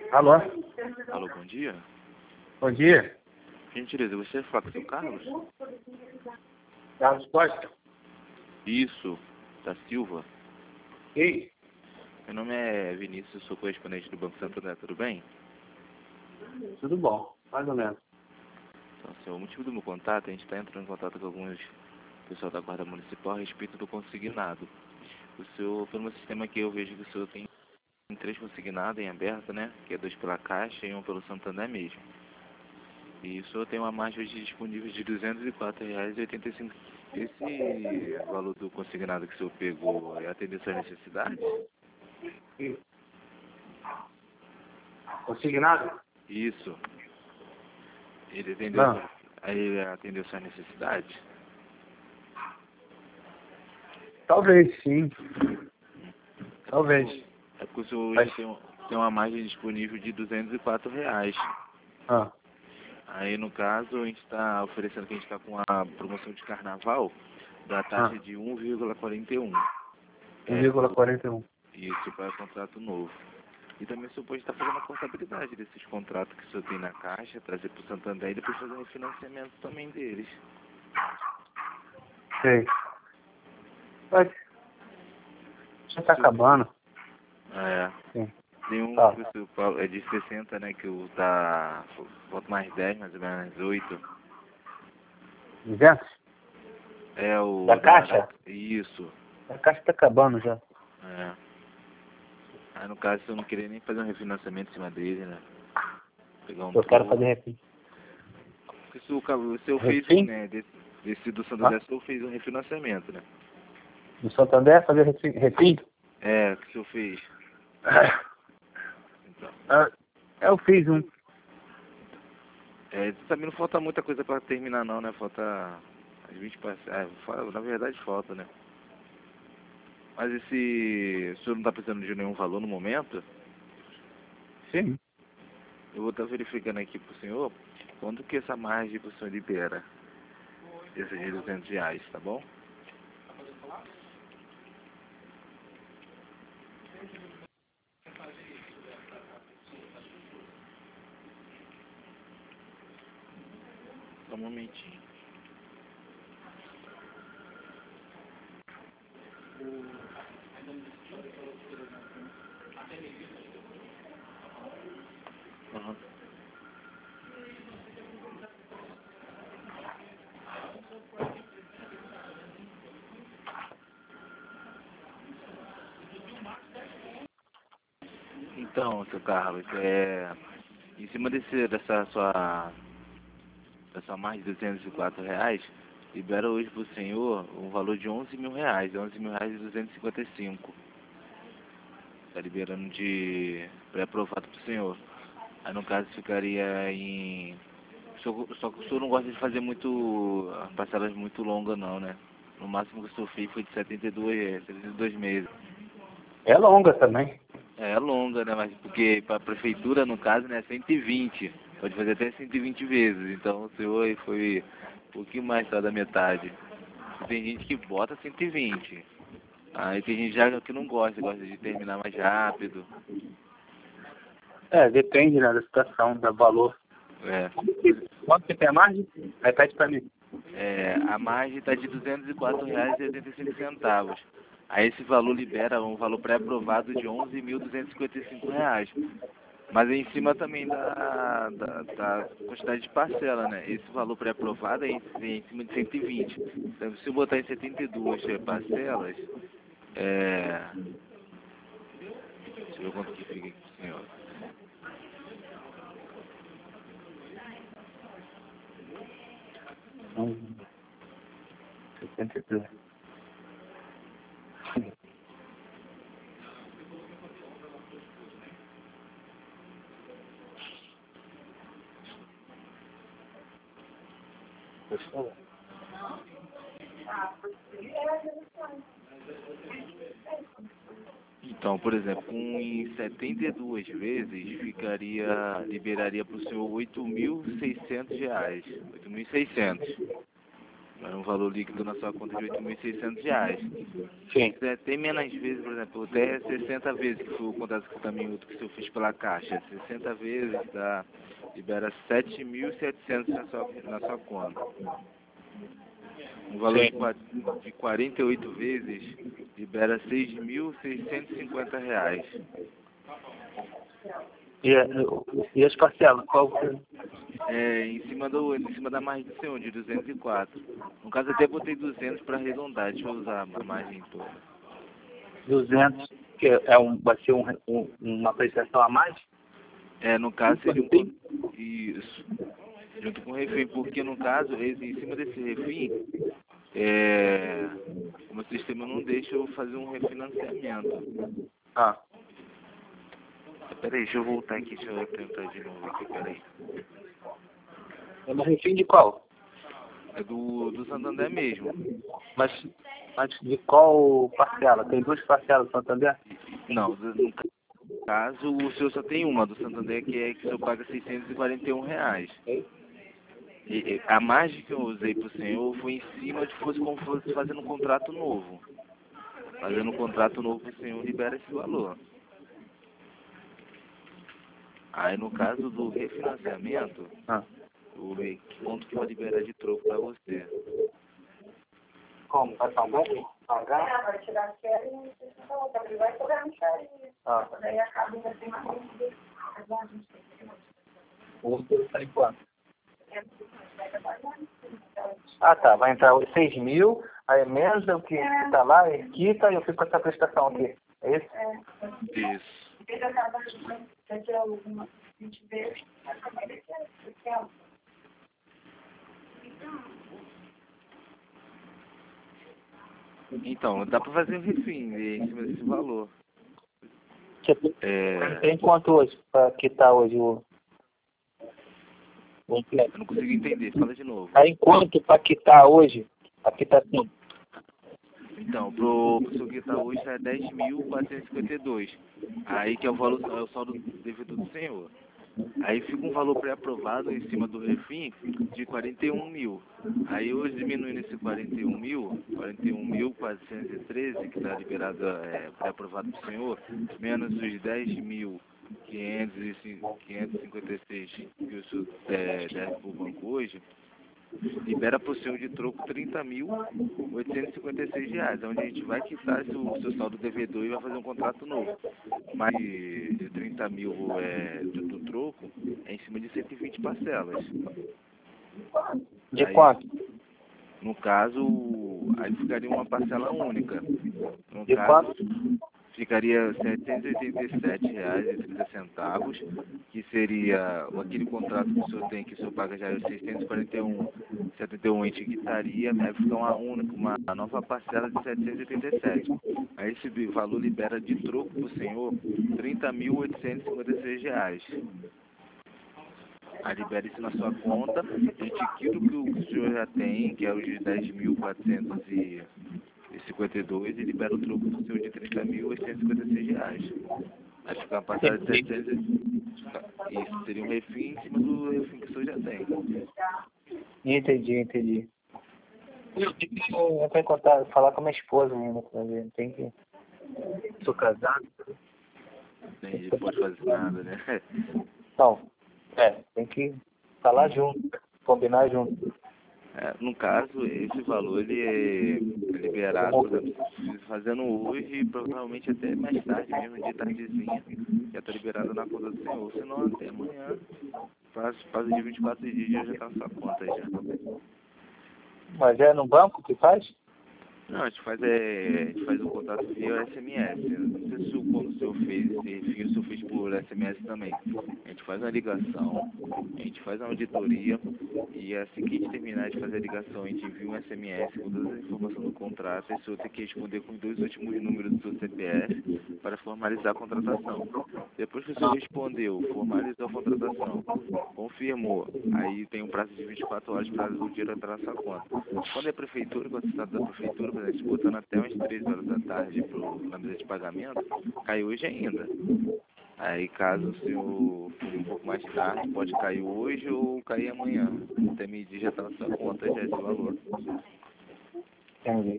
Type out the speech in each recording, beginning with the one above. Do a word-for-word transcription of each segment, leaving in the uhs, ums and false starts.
Alô? Alô, bom dia. Bom dia. Gentileza, você fala com o seu Carlos? Carlos Costa? Isso, da Silva. Ei, Meu nome é Vinícius, sou correspondente do Banco Santander, tudo bem? tudo bom, mais ou menos. Então, assim, o motivo do meu contato, a gente está entrando em contato com alguns pessoal da Guarda Municipal a respeito do consignado. O senhor, pelo meu sistema aqui, eu vejo que o senhor tem três consignados em aberto, né? Que é dois pela Caixa e um pelo Santander mesmo. E o senhor tem uma margem hoje disponível de duzentos e quatro reais e oitenta e cinco centavos. Esse valor do consignado que o senhor pegou é atender suas necessidades? Ei. Consignado? Isso. Ele atendeu, Não. aí ele atendeu suas necessidades? Talvez, sim. Talvez. É porque o senhor hoje Mas, tem, um- tem uma margem disponível de duzentos e quatro reais. ah, Aí, no caso, a gente está oferecendo que a gente está com a promoção de carnaval da taxa ah, de um vírgula quarenta e um. um É, vírgula quarenta e um. isso para contrato novo. E também o senhor pode estar fazendo a contabilidade desses contratos que o senhor tem na Caixa, trazer para o Santander e depois fazer um refinanciamento também deles. Sei. Mas, já tá acabando. Ah, é. Sim. Tem um Tá. que o senhor fala- é de sessenta, né, que o tá... Falta mais dez, mais ou menos oito. duzentos? É o... Da Caixa? Isso. A caixa tá acabando já. É. Aí, no caso, se eu não queria nem fazer um refinanciamento em cima dele, né? Pegar um Eu quero troco. fazer refim. Porque se o, ca- o senhor fez, Refim? né, desse, desse do Santander, Ah, o senhor fez um refinanciamento, né? no Santander fazer refim? refim? É, que o senhor fez. Então, Ah, eu fiz um. é, também não falta muita coisa pra terminar não, né? Falta as vinte parcelas. É, fa- na verdade falta, né? Mas esse... O senhor não tá precisando de nenhum valor no momento? Sim. Eu vou estar verificando aqui pro senhor quando que essa margem pro senhor libera. Esse de duzentos reais, tá bom? Só um momentinho. Aham. Então, seu Carlos, é... Em cima desse, dessa sua... Dessa mais de duzentos e quatro reais, libera hoje pro senhor um valor de onze mil reais. onze mil reais e duzentos e cinquenta e cinco. Tá liberando de pré-aprovado pro senhor. Aí no caso ficaria em... Só, só que o senhor não gosta de fazer muito... Parcelas muito longas não, né? No máximo que o senhor fez foi de setenta e dois, setenta e dois meses. É longa também. É, é longa, né? Mas porque para a prefeitura, no caso, né, cento e vinte. Pode fazer até cento e vinte vezes. Então o senhor aí foi um pouquinho mais só da metade. Tem gente que bota cento e vinte. Aí tem gente já que não gosta, gosta de terminar mais rápido. É, depende, né, da situação, do valor. É. Quanto que tem a margem? Repete pra mim. É, a margem está de duzentos e quatro reais e oitenta e cinco centavos. Aí esse valor libera um valor pré-aprovado de onze mil duzentos e cinquenta e cinco reais. Mas é em cima também da, da, da quantidade de parcela, né? Esse valor pré-aprovado é em, é em cima de cento e vinte. Então, se eu botar em setenta e duas parcelas, é... Deixa eu ver quanto que fica aqui pro senhor. Hum, setenta e dois. Pessoal, Então, por exemplo, com em setenta e duas vezes, ficaria, liberaria para o senhor oito mil e seiscentos reais. oito mil e seiscentos. Vai um valor líquido na sua conta de oito mil e seiscentos reais. Sim. É, tem menos vezes, por exemplo, até sessenta vezes que foi o contrato com o minuto que o senhor fez pela Caixa. sessenta vezes dá, libera sete mil e setecentos na sua, na sua conta. Um valor de, Sim. qua- de quarenta e oito vezes libera seis mil seiscentos e cinquenta reais. E, a- e as parcelas? Qual que é? É, em cima do, em cima da margem de C um, de duzentos e quatro. No caso até botei duzentos para arredondar, deixa eu usar a margem toda. duzentos, que é um, vai ser um, um, uma prestação a mais? É, no caso seria um con- isso, junto com o refém, porque no caso, esse- em cima desse refém, é, o meu sistema não deixa eu fazer um refinanciamento. Ah. Peraí, deixa eu voltar aqui, deixa eu tentar de novo aqui, peraí. É no refém de qual? É do, do Santander mesmo. Mas, mas de qual parcela? Tem duas parcelas do Santander? Não, do- no caso, o senhor só tem uma do Santander, que é que o senhor paga seiscentos e quarenta e um reais. E, e, a margem que eu usei para o senhor foi em cima de fosse como fosse fazendo um contrato novo. Fazendo um contrato novo para o senhor libera esse valor. Aí no caso do refinanciamento, Ah. eu vou ver que quanto que vai liberar de troco para você. Como? Vai pagar? Pagar? É, vai tirar a série e você falou, ele vai cobrar no série. Ah. Daí acaba ainda tem mais um. O outro sai quanto? Ah, tá. Vai entrar os seis mil, aí menos o que está lá, ele quita e eu fico com essa prestação aqui. É isso? É. Isso. Ele acaba daqui a alguma vinte vezes, vai acabar daqui a Então, dá para fazer um refim em cima desse valor. É, Tem quanto hoje para quitar hoje o, o empréstimo? eu não consigo entender, fala de novo. Aí quanto para quitar hoje a quitação? Então, pro, pro seu quitar hoje é dez mil quatrocentos e cinquenta e dois. Aí que é o valor, é o saldo devido do senhor. Aí fica um valor pré-aprovado em cima do refim de quarenta e um mil. Aí hoje diminuindo esse quarenta e um mil, quarenta e um mil quatrocentos e treze que está liberado, é, pré-aprovado do senhor, menos os dez mil quinhentos e cinquenta e seis que o senhor é, deve para o banco hoje, libera para o senhor de troco trinta mil oitocentos e cinquenta e seis reais, onde a gente vai quitar esse, o seu saldo devedor e vai fazer um contrato novo. Mas de trinta mil é, do, do troco é em cima de cento e vinte parcelas. De Aí, quanto? no caso, aí ficaria uma parcela única. No De caso, quanto? ficaria setecentos e oitenta e sete reais e trinta centavos, que seria aquele contrato que o senhor tem, que o senhor paga já os seiscentos e quarenta e um reais e setenta e um centavos, a gente quitaria, aí fica uma única, uma nova parcela de setecentos e oitenta e sete. Aí esse valor libera de troco para o senhor trinta mil oitocentos e cinquenta e seis reais. Aí libera isso na sua conta, a gente quita o que o senhor já tem, que é os de dez mil quatrocentos e cinquenta e dois, e libera o troco do senhor de trinta mil oitocentos e cinquenta e seis reais. Aí fica uma parcela de setecentos. Isso seria um refim em cima do refim que o senhor já tem. Entendi, entendi. Eu tenho que entrar em contato, falar com a minha esposa ainda, pra ver. Tem que. Sou casado. Entendi, pode fazer nada, né? Não. É, tem que falar junto, combinar junto. É, no caso, esse valor ele é liberado, por exemplo, fazendo hoje, provavelmente até mais tarde, mesmo de tardezinha, já está liberado na conta do senhor. Senão até amanhã, faz, faz de vinte e quatro dias já está na sua conta já. Mas é no banco que faz? Não, a gente faz, é, a gente faz o contato via S M S. Não sei se o- quando o senhor fez esse refim, o senhor fez por S M S também. A gente faz uma ligação, a gente faz uma auditoria e assim que a gente terminar de fazer a ligação, a gente envia um S M S com todas as informações do contrato e o senhor tem que responder com os dois últimos números do seu C P F para formalizar a contratação. Depois que o senhor respondeu, formalizou a contratação, confirmou, aí tem um prazo de vinte e quatro horas para o dinheiro entrar na sua conta. Quando é prefeitura, quando você está da prefeitura, por exemplo, botando até umas três horas da tarde para a mesa de pagamento, cai hoje ainda. Aí caso o senhor for um pouco mais tarde, pode cair hoje ou cair amanhã. Até meio-dia já tá na sua conta já esse valor. Entendi.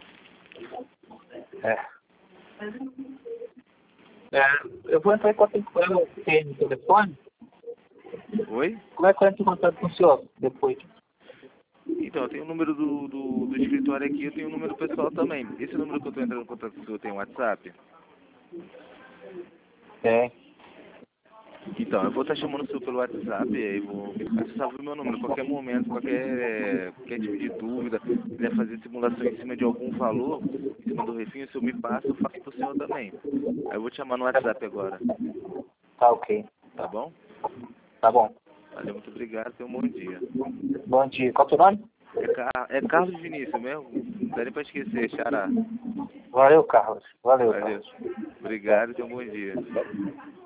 É. É, eu vou entrar em contato com ela, tem no telefone. Oi? Como é que eu entro em contato com o senhor depois? Então, eu tenho o número do, do, do escritório aqui, eu tenho o número pessoal também. Esse número que eu tô entrando em contato com o senhor tem WhatsApp? Tem. Então, eu vou estar chamando o senhor pelo WhatsApp, e aí vou... Você sabe o meu número, qualquer momento, qualquer, qualquer tipo de dúvida, quiser fazer simulação em cima de algum valor, em cima do refim, o senhor me passa, eu faço pro senhor também. Aí eu vou te chamar no WhatsApp agora, Tá ok. tá bom? Tá bom. Valeu, muito obrigado, tenha um bom dia. Bom dia. Qual é o teu nome? É, Car... é Carlos Vinícius mesmo? Não dá nem pra esquecer, Xará. Valeu, Carlos. Valeu, Valeu. Carlos. Obrigado e tenha um bom dia.